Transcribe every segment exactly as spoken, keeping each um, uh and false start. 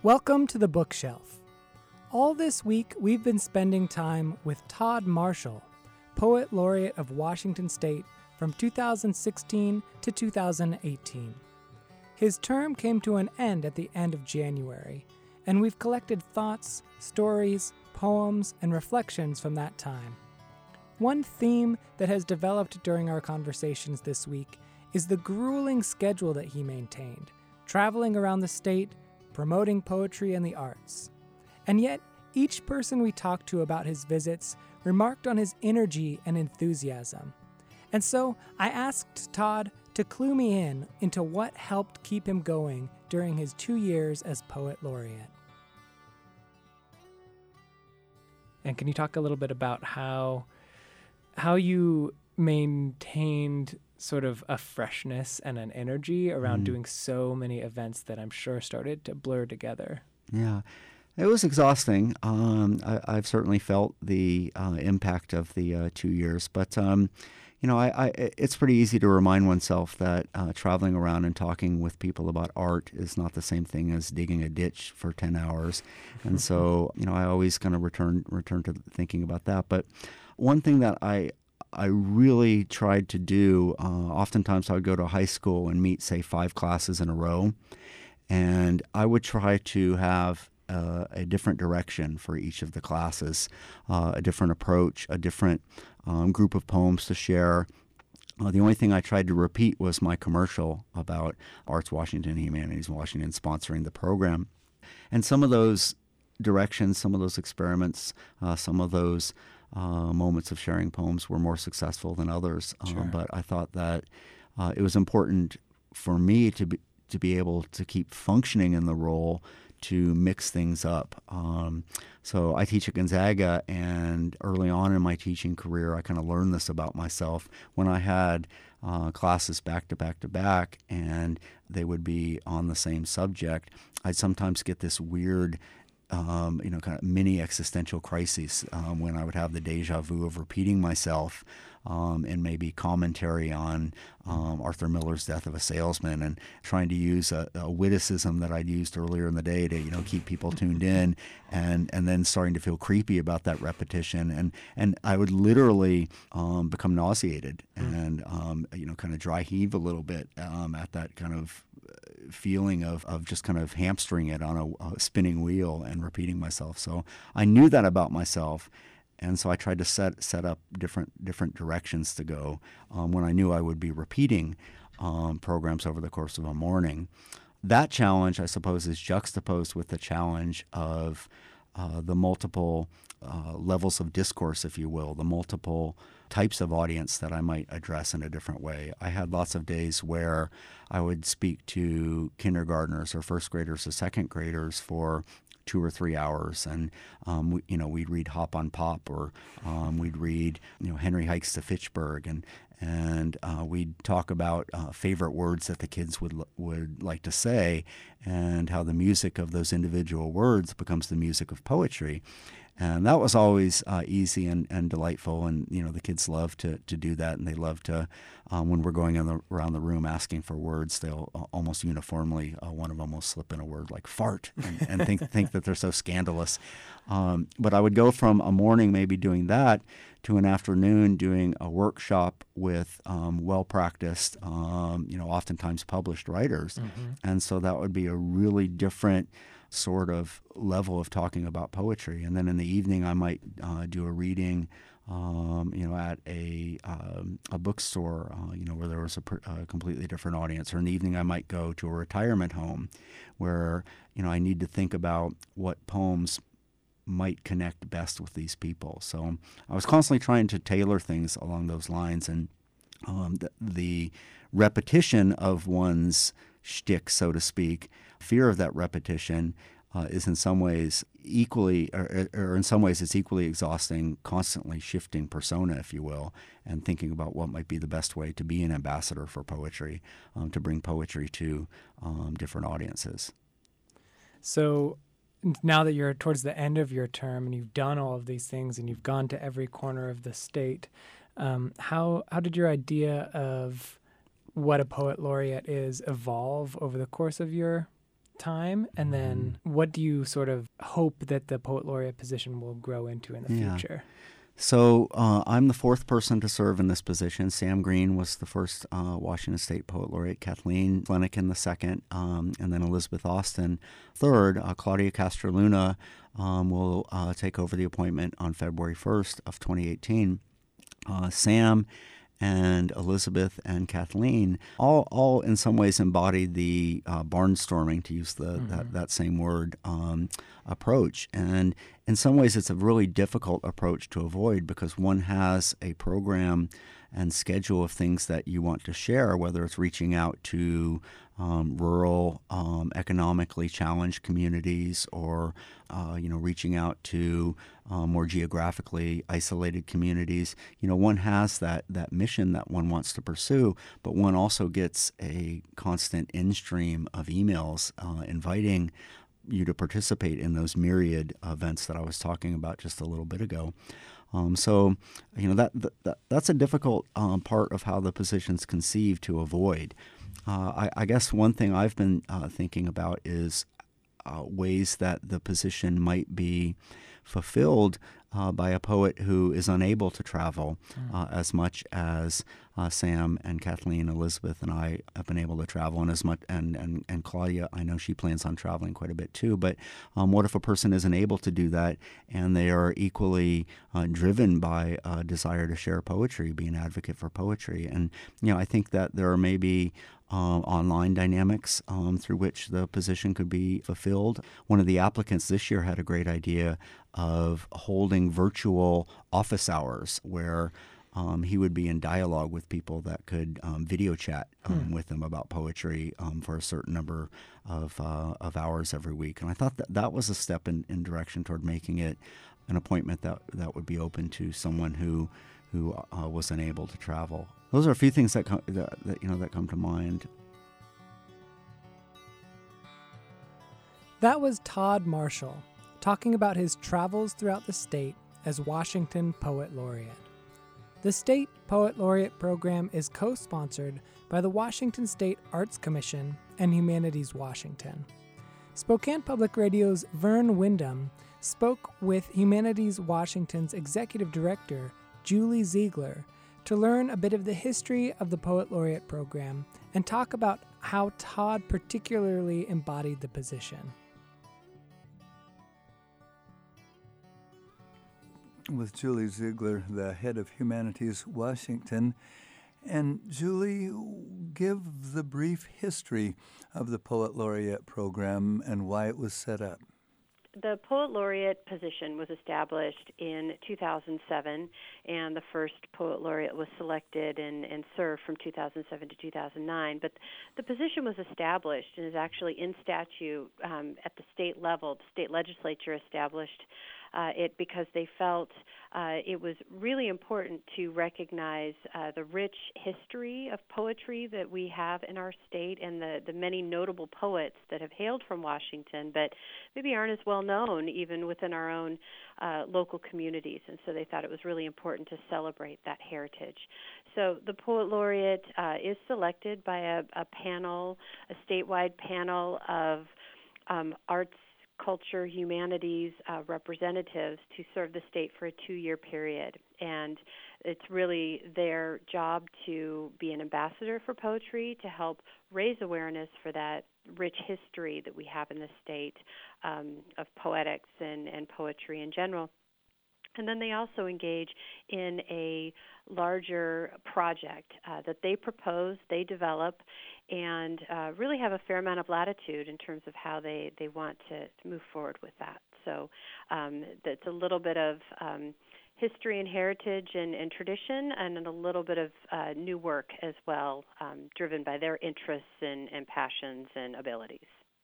Welcome to the Bookshelf. All this week, we've been spending time with Todd Marshall, Poet Laureate of Washington State from two thousand sixteen to two thousand eighteen. His term came to an end at the end of January, and we've collected thoughts, stories, poems, and reflections from that time. One theme that has developed during our conversations this week is the grueling schedule that he maintained, traveling around the state, promoting poetry and the arts. And yet, each person we talked to about his visits remarked on his energy and enthusiasm. And so I asked Todd to clue me in into what helped keep him going during his two years as Poet Laureate. And can you talk a little bit about how how you maintained sort of a freshness and an energy around mm. doing so many events that I'm sure started to blur together? Yeah, it was exhausting. Um, I, I've certainly felt the uh, impact of the uh, two years, but um, you know, I, I, it's pretty easy to remind oneself that uh, traveling around and talking with people about art is not the same thing as digging a ditch for ten hours. And so, you know, I always kind of return return to thinking about that. But one thing that I I really tried to do, uh, oftentimes I would go to high school and meet, say, five classes in a row, and I would try to have uh, a different direction for each of the classes, uh, a different approach, a different um, group of poems to share. Uh, the only thing I tried to repeat was my commercial about Arts Washington, Humanities Washington sponsoring the program. And some of those directions, some of those experiments, uh, some of those Uh, moments of sharing poems were more successful than others. Sure. Uh, but I thought that uh, it was important for me to be, to be able to keep functioning in the role to mix things up. Um, so I teach at Gonzaga, and early on in my teaching career, I kind of learned this about myself. When I had uh, classes back to back to back, and they would be on the same subject, I'd sometimes get this weird Um, you know, kind of mini existential crises um, when I would have the deja vu of repeating myself um, and maybe commentary on um, Arthur Miller's Death of a Salesman, and trying to use a, a witticism that I'd used earlier in the day to, you know, keep people tuned in, and and then starting to feel creepy about that repetition, and and I would literally um, become nauseated and um, you know, kind of dry heave a little bit um, at that kind of feeling of, of just kind of hamstring it on a, a spinning wheel and repeating myself. So I knew that about myself, and so I tried to set set up different different directions to go um, when I knew I would be repeating um, programs over the course of a morning. That challenge, I suppose, is juxtaposed with the challenge of uh, the multiple uh, levels of discourse, if you will, the multiple types of audience that I might address in a different way. I had lots of days where I would speak to kindergartners or first graders or second graders for two or three hours, and um, we, you know, we'd read Hop on Pop, or um, we'd read, you know, Henry Hikes to Fitchburg, and and uh, we'd talk about uh, favorite words that the kids would would like to say, and how the music of those individual words becomes the music of poetry. And that was always uh, easy and, and delightful, and you know, the kids love to, to do that, and they love to, um, when we're going in the, around the room asking for words, they'll uh, almost uniformly, uh, one of them will slip in a word like fart, and, and think think that they're so scandalous. Um, but I would go from a morning maybe doing that to an afternoon doing a workshop with um, well-practiced, um, you know, oftentimes published writers, mm-hmm. and so that would be a really different sort of level of talking about poetry. And then in the evening, I might uh, do a reading, um, you know, at a um, a bookstore, uh, you know, where there was a, pr- a completely different audience. Or in the evening, I might go to a retirement home where, you know, I need to think about what poems might connect best with these people. So I was constantly trying to tailor things along those lines, and um, the, the repetition of one's shtick, so to speak, fear of that repetition uh, is in some ways equally, or, or in some ways it's equally exhausting, constantly shifting persona, if you will, and thinking about what might be the best way to be an ambassador for poetry, um, to bring poetry to um, different audiences. So now that you're towards the end of your term and you've done all of these things and you've gone to every corner of the state, um, how how did your idea of what a poet laureate is evolve over the course of your time? And then what do you sort of hope that the Poet Laureate position will grow into in the Yeah. future? So uh, I'm the fourth person to serve in this position. Sam Green was the first uh, Washington State Poet Laureate, Kathleen Flanagan the second, um, and then Elizabeth Austin third. Uh, Claudia Castroluna um, will uh, take over the appointment on February first of twenty eighteen. Uh, Sam and Elizabeth and Kathleen all, all in some ways embodied the uh, barnstorming, to use the, mm-hmm. that, that same word, um, approach. And in some ways, it's a really difficult approach to avoid because one has a program and schedule of things that you want to share, whether it's reaching out to um, rural, um, economically challenged communities, or uh, you know, reaching out to uh, more geographically isolated communities. You know, one has that that mission that one wants to pursue, but one also gets a constant in-stream of emails uh, inviting you to participate in those myriad events that I was talking about just a little bit ago. Um, so, you know, that, that that's a difficult um, part of how the position's conceived to avoid. Uh, I, I guess one thing I've been uh, thinking about is uh, ways that the position might be fulfilled uh, by a poet who is unable to travel uh, as much as uh, Sam and Kathleen, Elizabeth, and I have been able to travel, and as much and, and, and Claudia, I know she plans on traveling quite a bit too. But um, what if a person isn't able to do that, and they are equally uh, driven by a desire to share poetry, be an advocate for poetry? And you know, I think that there are maybe Uh, online dynamics um, through which the position could be fulfilled. One of the applicants this year had a great idea of holding virtual office hours where um, he would be in dialogue with people that could um, video chat um, hmm. with them about poetry um, for a certain number of uh, of hours every week. And I thought that that was a step in, in direction toward making it an appointment that, that would be open to someone who who uh, was unable to travel. Those are a few things that, come, that, that you know that come to mind. That was Todd Marshall talking about his travels throughout the state as Washington Poet Laureate. The State Poet Laureate program is co-sponsored by the Washington State Arts Commission and Humanities Washington. Spokane Public Radio's Vern Windham spoke with Humanities Washington's executive director, Julie Ziegler, to learn a bit of the history of the Poet Laureate program and talk about how Todd particularly embodied the position. With Julie Ziegler, the head of Humanities Washington. And Julie, give the brief history of the Poet Laureate program and why it was set up. The Poet Laureate position was established in two thousand seven, and the first Poet Laureate was selected and, and served from two thousand seven to two thousand nine. But the position was established and is actually in statute um, at the state level. The state legislature established uh, it because they felt uh, it was really important to recognize uh, the rich history of poetry that we have in our state and the, the many notable poets that have hailed from Washington, but maybe aren't as well known even within our own uh, local communities. And so they thought it was really important to celebrate that heritage. So the Poet Laureate uh, is selected by a, a panel, a statewide panel of um, arts, culture, humanities uh, representatives to serve the state for a two-year period. And it's really their job to be an ambassador for poetry, to help raise awareness for that rich history that we have in the state um, of poetics and, and poetry in general. And then they also engage in a larger project uh, that they propose, they develop, and uh, really have a fair amount of latitude in terms of how they, they want to, to move forward with that. So um, that's a little bit of um, history and heritage and, and tradition, and then a little bit of uh, new work as well, um, driven by their interests and, and passions and abilities.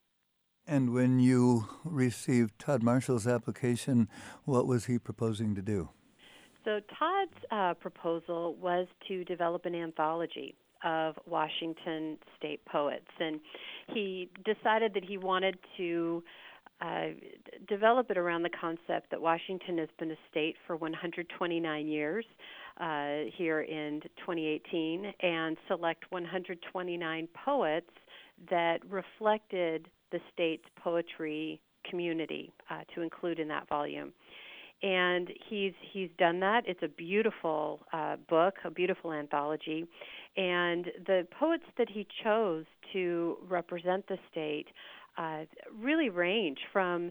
And when you received Todd Marshall's application, what was he proposing to do? So Todd's uh, proposal was to develop an anthology of Washington state poets, and he decided that he wanted to uh, develop it around the concept that Washington has been a state for one hundred twenty-nine years uh, here in twenty eighteen, and select one hundred twenty-nine poets that reflected the state's poetry community uh, to include in that volume. And he's he's done that. It's a beautiful uh, book, a beautiful anthology. And the poets that he chose to represent the state uh, really range from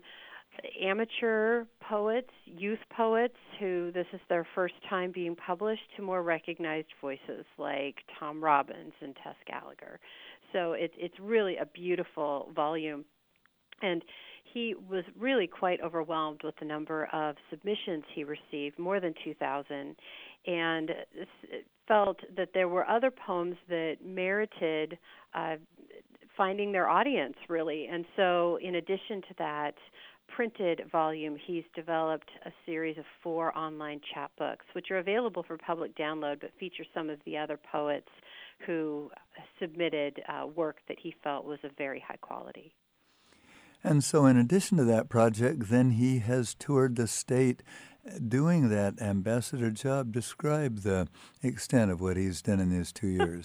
amateur poets, youth poets who this is their first time being published, to more recognized voices like Tom Robbins and Tess Gallagher. So it, it's really a beautiful volume. And he was really quite overwhelmed with the number of submissions he received, more than two thousand, and felt that there were other poems that merited uh, finding their audience, really. And so in addition to that printed volume, he's developed a series of four online chapbooks, which are available for public download, but feature some of the other poets who submitted uh, work that he felt was of very high quality. And so in addition to that project, then he has toured the state doing that ambassador job. Describe the extent of what he's done in these two years.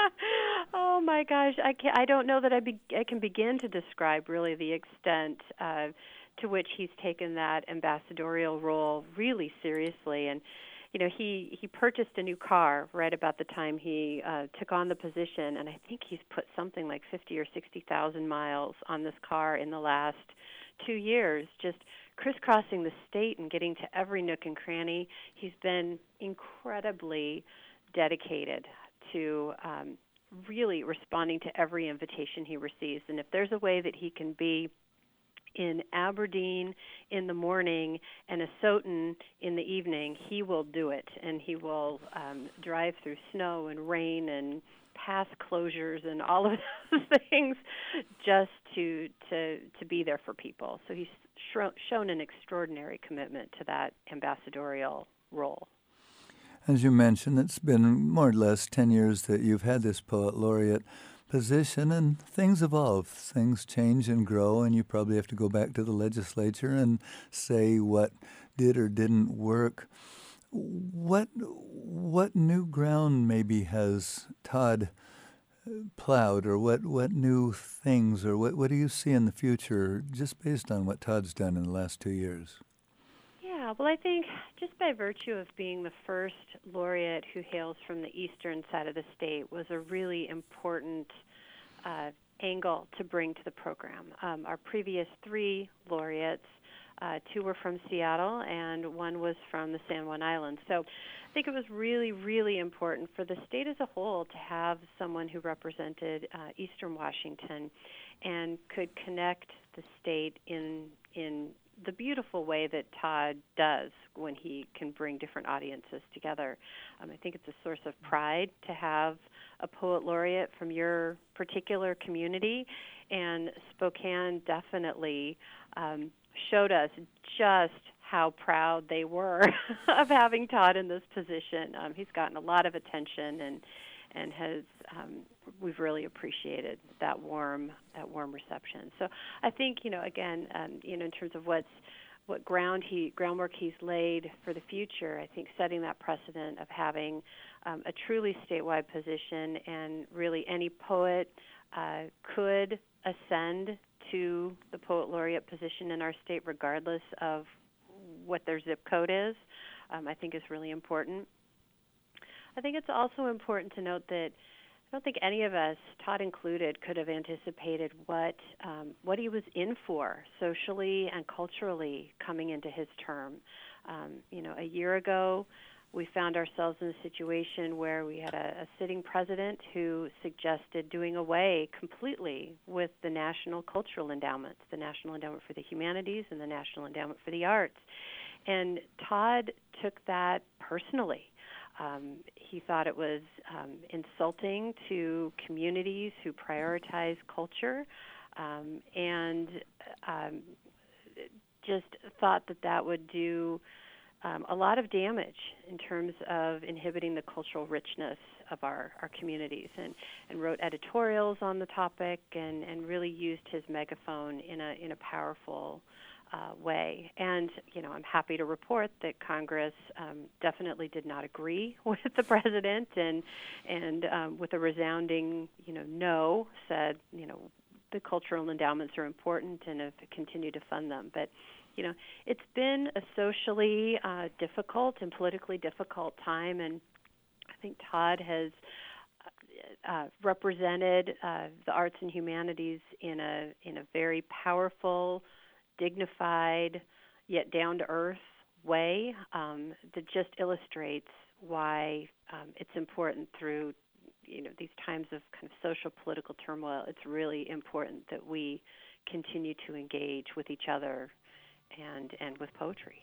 Oh my gosh, I can I don't know that I be, I can begin to describe really the extent uh, to which he's taken that ambassadorial role really seriously. And you know, he, he purchased a new car right about the time he uh, took on the position, and I think he's put something like fifty or sixty thousand miles on this car in the last two years, just crisscrossing the state and getting to every nook and cranny. He's been incredibly dedicated to um, really responding to every invitation he receives. And if there's a way that he can be in Aberdeen in the morning and Asotin in the evening, he will do it. And he will um, drive through snow and rain and pass closures and all of those things just to to to be there for people. So he's sh- shown an extraordinary commitment to that ambassadorial role. As you mentioned, it's been more or less ten years that you've had this poet laureate position, and things evolve, things change and grow, and you probably have to go back to the legislature and say what did or didn't work. What what new ground maybe has Todd plowed, or what, what new things, or what, what do you see in the future just based on what Todd's done in the last two years? Yeah, well, I think just by virtue of being the first laureate who hails from the eastern side of the state was a really important uh, angle to bring to the program. Um, our previous three laureates, uh, two were from Seattle and one was from the San Juan Islands. So I think it was really, really important for the state as a whole to have someone who represented uh, eastern Washington and could connect the state in in the beautiful way that Todd does when he can bring different audiences together. Um, I think it's a source of pride to have a poet laureate from your particular community, and Spokane definitely um, showed us just how proud they were of having Todd in this position. Um, he's gotten a lot of attention, and and has um, we've really appreciated that warm that warm reception. So I think, you know, again, um, you know, in terms of what's what ground he groundwork he's laid for the future, I think setting that precedent of having um, a truly statewide position, and really any poet uh, could ascend to the poet laureate position in our state regardless of what their zip code is, um, I think is really important. I think it's also important to note that I don't think any of us, Todd included, could have anticipated what um, what he was in for socially and culturally coming into his term. Um, you know, a year ago, we found ourselves in a situation where we had a, a sitting president who suggested doing away completely with the National Cultural Endowments, the National Endowment for the Humanities and the National Endowment for the Arts. And Todd took that personally. Um, he thought it was um, insulting to communities who prioritize culture, um, and um, just thought that that would do um, a lot of damage in terms of inhibiting the cultural richness of our, our communities, and, and wrote editorials on the topic, and, and really used his megaphone in a in a powerful Uh, way. And, you know, I'm happy to report that Congress um, definitely did not agree with the president, and and um, with a resounding, you know, no, said, you know, the cultural endowments are important and have continued to fund them. But, you know, it's been a socially uh, difficult and politically difficult time, and I think Todd has uh, represented uh, the arts and humanities in a in a very powerful, dignified, yet down-to-earth way um, that just illustrates why um, it's important through, you know, these times of kind of social political turmoil. It's really important that we continue to engage with each other and and with poetry.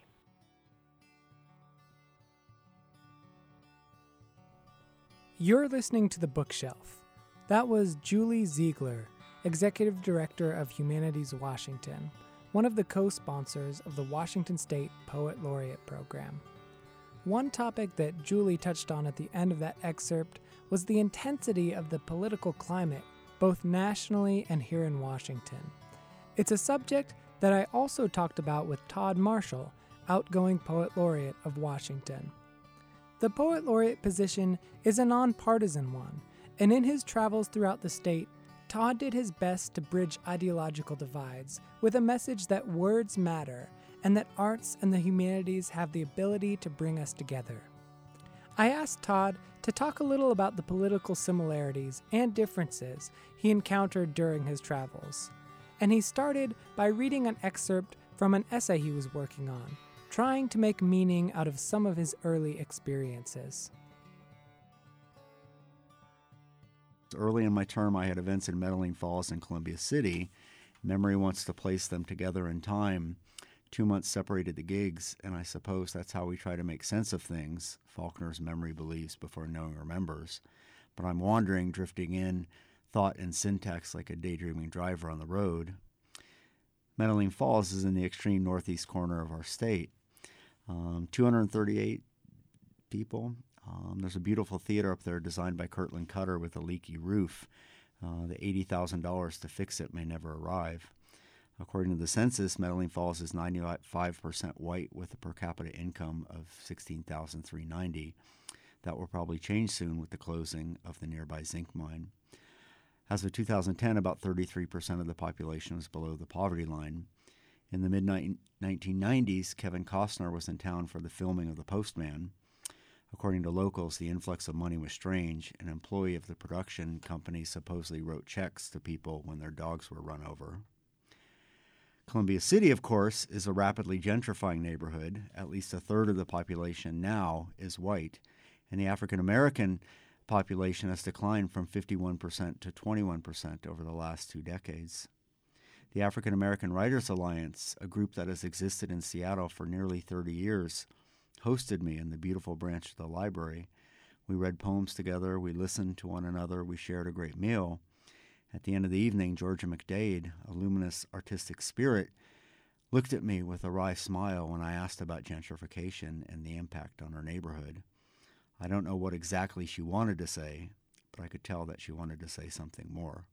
You're listening to The Bookshelf. That was Julie Ziegler, Executive Director of Humanities Washington, one of the co-sponsors of the Washington State Poet Laureate Program. One topic that Julie touched on at the end of that excerpt was the intensity of the political climate, both nationally and here in Washington. It's a subject that I also talked about with Todd Marshall, outgoing Poet Laureate of Washington. The Poet Laureate position is a nonpartisan one, and in his travels throughout the state, Todd did his best to bridge ideological divides with a message that words matter and that arts and the humanities have the ability to bring us together. I asked Todd to talk a little about the political similarities and differences he encountered during his travels, and he started by reading an excerpt from an essay he was working on, trying to make meaning out of some of his early experiences. Early in my term, I had events in Medellin Falls and Columbia City. Memory wants to place them together in time. Two months separated the gigs, and I suppose that's how we try to make sense of things. Faulkner's memory believes before knowing remembers. But I'm wandering, drifting in, thought and syntax like a daydreaming driver on the road. Medellin Falls is in the extreme northeast corner of our state. Um, two hundred thirty-eight people. Um, there's a beautiful theater up there designed by Kirtland Cutter with a leaky roof. Uh, the eighty thousand dollars to fix it may never arrive. According to the census, Medellin Falls is ninety-five percent white with a per capita income of sixteen thousand three hundred ninety dollars. That will probably change soon with the closing of the nearby zinc mine. As of two thousand ten, about thirty-three percent of the population was below the poverty line. In the mid nineteen nineties, Kevin Costner was in town for the filming of The Postman. According to locals, the influx of money was strange. An employee of the production company supposedly wrote checks to people when their dogs were run over. Columbia City, of course, is a rapidly gentrifying neighborhood. At least a third of the population now is white, and the African-American population has declined from fifty-one percent to twenty-one percent over the last two decades. The African American Writers Alliance, a group that has existed in Seattle for nearly thirty years, hosted me in the beautiful branch of the library. We read poems together, we listened to one another, we shared a great meal. At the end of the evening, Georgia McDade, a luminous artistic spirit, looked at me with a wry smile when I asked about gentrification and the impact on our neighborhood. I don't know what exactly she wanted to say, but I could tell that she wanted to say something more.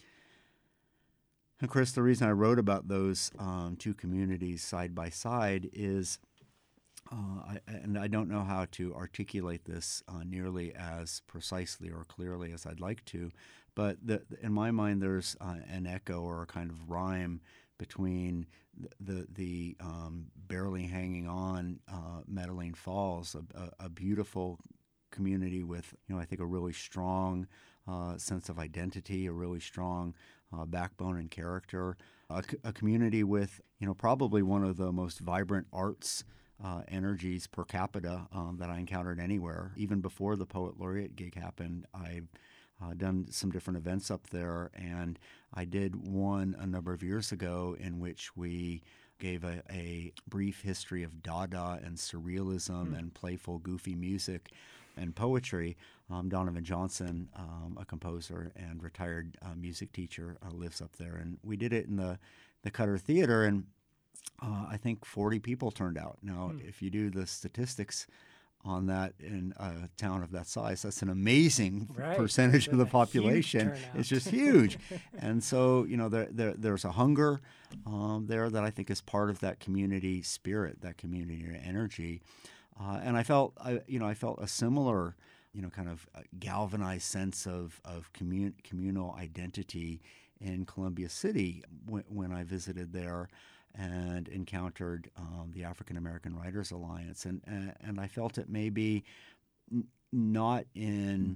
And Chris, the reason I wrote about those um, two communities side by side is, uh, I, and I don't know how to articulate this uh, nearly as precisely or clearly as I'd like to, but the, in my mind there's uh, an echo or a kind of rhyme between the the, the um, barely hanging on uh, Medellin Falls, a, a, a beautiful community with, you know, I think a really strong uh, sense of identity, a really strong uh, backbone and character, a, a community with, you know, probably one of the most vibrant arts uh, energies per capita um, that I encountered anywhere. Even before the Poet Laureate gig happened, I've uh, done some different events up there, and I did one a number of years ago in which we gave a, a brief history of Dada and surrealism mm. and playful, goofy music and poetry. Um, Donovan Johnson, um, a composer and retired uh, music teacher, uh, lives up there. And we did it in the, the Cutter Theater, and uh, I think forty people turned out. Now, mm. if you do the statistics on that in a town of that size, that's an amazing right. percentage of the population. It's just huge. And so, you know, there, there there's a hunger um, there that I think is part of that community spirit, that community energy. Uh, and I felt, I, you know, I felt a similar, you know, kind of galvanized sense of of commun- communal identity in Columbia City when, when I visited there and encountered um, the African American Writers Alliance. And, and, and I felt it maybe n- not in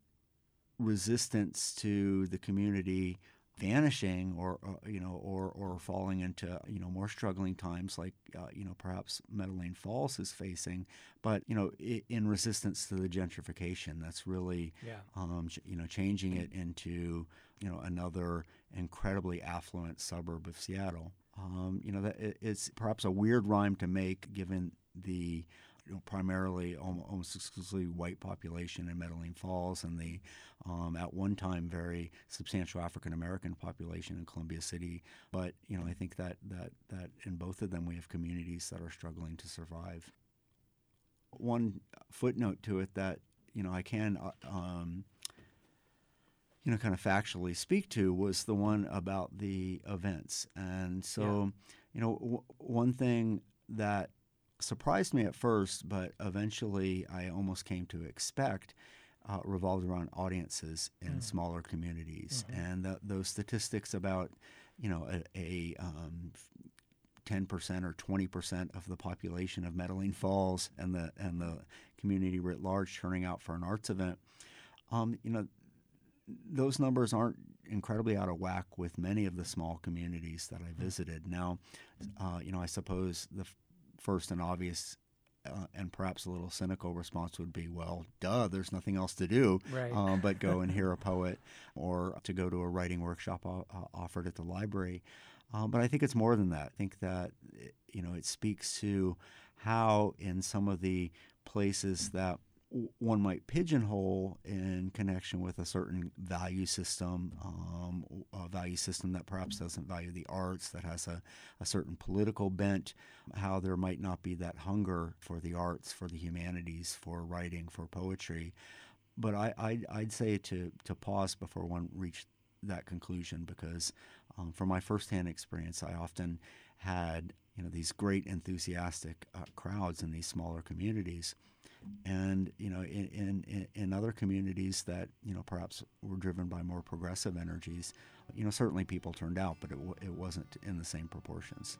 resistance to the community vanishing or, or you know or or falling into you know more struggling times like uh, you know perhaps Medellin Falls is facing, but you know I- in resistance to the gentrification that's really Yeah. um, ch- you know changing it into you know another incredibly affluent suburb of Seattle. Um, you know that it, it's perhaps a weird rhyme to make given the you know, primarily almost exclusively white population in Medellin Falls and the um, at one time very substantial African American population in Columbia City. But you know, I think that that that in both of them we have communities that are struggling to survive. One footnote to it that you know I can uh, um, you know kind of factually speak to was the one about the events, and so Yeah. you know w- one thing that surprised me at first, but eventually I almost came to expect, uh, revolved around audiences in Mm. smaller communities, Mhm. and the, those statistics about, you know, a, a um, ten percent or twenty percent of the population of Medellin Falls and the and the community writ large turning out for an arts event, um, you know, those numbers aren't incredibly out of whack with many of the small communities that I visited. Now, uh, you know, I suppose the first and obvious uh, and perhaps a little cynical response would be, well, duh, there's nothing else to do Right. um, but go and hear a poet or to go to a writing workshop uh, offered at the library. Um, but I think it's more than that. I think that, you know, it speaks to how in some of the places that one might pigeonhole in connection with a certain value system, um, a value system that perhaps doesn't value the arts, that has a, a certain political bent, how there might not be that hunger for the arts, for the humanities, for writing, for poetry. But I, I, I'd say to, to pause before one reached that conclusion because um, from my firsthand experience, I often had you know these great enthusiastic uh, crowds in these smaller communities. And you know, in, in in other communities that you know perhaps were driven by more progressive energies, you know, certainly people turned out, but it w- it wasn't in the same proportions.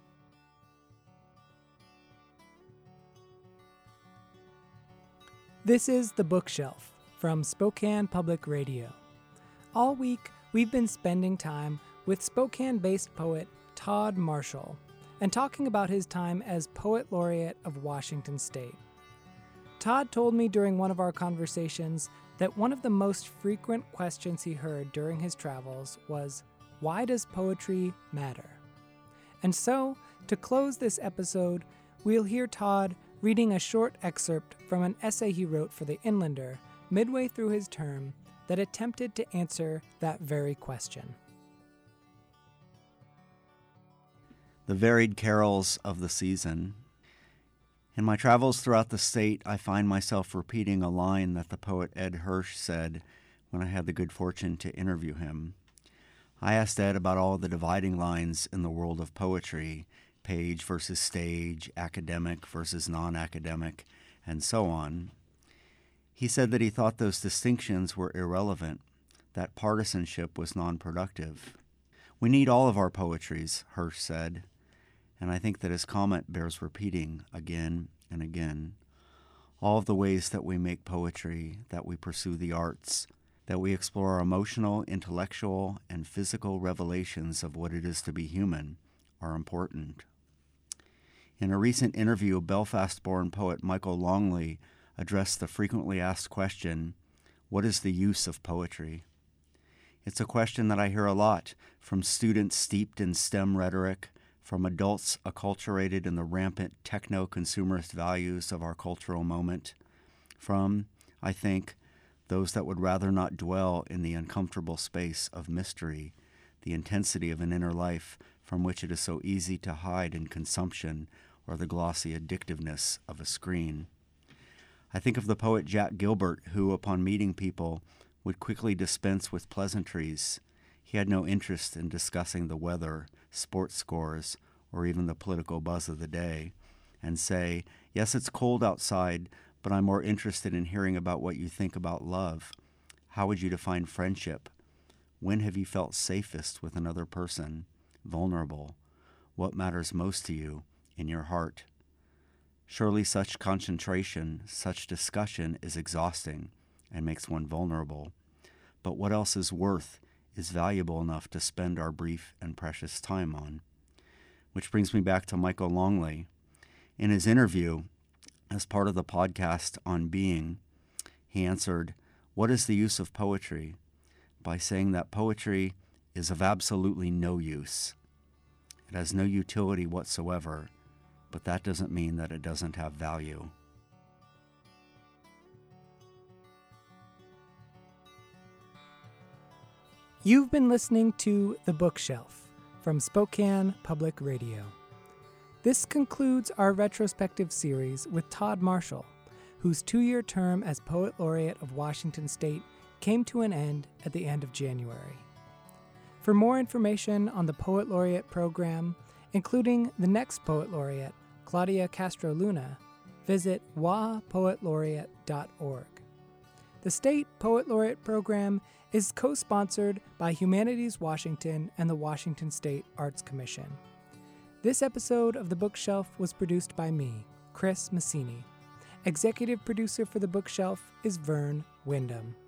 This is The Bookshelf from Spokane Public Radio. All week, we've been spending time with Spokane-based poet Todd Marshall and talking about his time as Poet Laureate of Washington State. Todd told me during one of our conversations that one of the most frequent questions he heard during his travels was, why does poetry matter? And so, to close this episode, we'll hear Todd reading a short excerpt from an essay he wrote for The Inlander midway through his term that attempted to answer that very question. The varied carols of the season. In my travels throughout the state, I find myself repeating a line that the poet Ed Hirsch said when I had the good fortune to interview him. I asked Ed about all the dividing lines in the world of poetry, page versus stage, academic versus non-academic, and so on. He said that he thought those distinctions were irrelevant, that partisanship was non-productive. We need all of our poetries, Hirsch said. And I think that his comment bears repeating again and again. All of the ways that we make poetry, that we pursue the arts, that we explore our emotional, intellectual, and physical revelations of what it is to be human are important. In a recent interview, Belfast-born poet Michael Longley addressed the frequently asked question, what is the use of poetry? It's a question that I hear a lot from students steeped in STEM rhetoric, from adults acculturated in the rampant techno-consumerist values of our cultural moment, from, I think, those that would rather not dwell in the uncomfortable space of mystery, the intensity of an inner life from which it is so easy to hide in consumption or the glossy addictiveness of a screen. I think of the poet Jack Gilbert, who, upon meeting people, would quickly dispense with pleasantries. He had no interest in discussing the weather, sports scores, or even the political buzz of the day, and say, yes, it's cold outside, but I'm more interested in hearing about what you think about love. How would you define friendship? When have you felt safest with another person, vulnerable? What matters most to you in your heart? Surely such concentration, such discussion is exhausting and makes one vulnerable. But what else is worth, is valuable enough to spend our brief and precious time on? Which brings me back to Michael Longley. In his interview, as part of the podcast on being, he answered, "What is the use of poetry?" by saying that poetry is of absolutely no use. It has no utility whatsoever, but that doesn't mean that it doesn't have value. You've been listening to The Bookshelf from Spokane Public Radio. This concludes our retrospective series with Todd Marshall, whose two-year term as Poet Laureate of Washington State came to an end at the end of January. For more information on the Poet Laureate program, including the next Poet Laureate, Claudia Castro Luna, visit w a poet laureate dot org. The State Poet Laureate program is co-sponsored by Humanities Washington and the Washington State Arts Commission. This episode of The Bookshelf was produced by me, Chris Massini. Executive producer for The Bookshelf is Vern Wyndham.